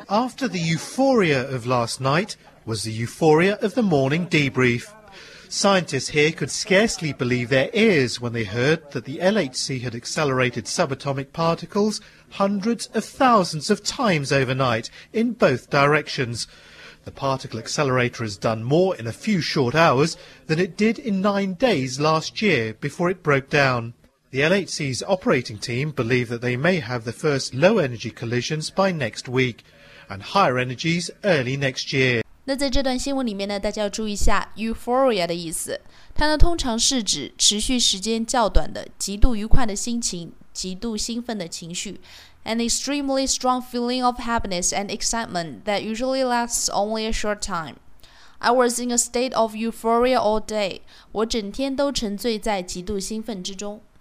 After the euphoria of last night was the euphoria of the morning debrief. Scientists here could scarcely believe their ears when they heard that the LHC had accelerated subatomic particles hundreds of thousands of times overnight in both directions. The particle accelerator has done more in a few short hours than it did in 9 days last year before it broke down. The LHC's operating team believe that they may have the first low-energy collisions by next week and higher energies early next year. 那在这段新闻里面呢，大家要注意一下 euphoria 的意思，它呢通常是指持续时间较短的极度愉快的心情、极度兴奋的情绪 an extremely strong feeling of happiness and excitement that usually lasts only a short time. I was in a state of euphoria all day. 我整天都沉醉在极度兴奋之中。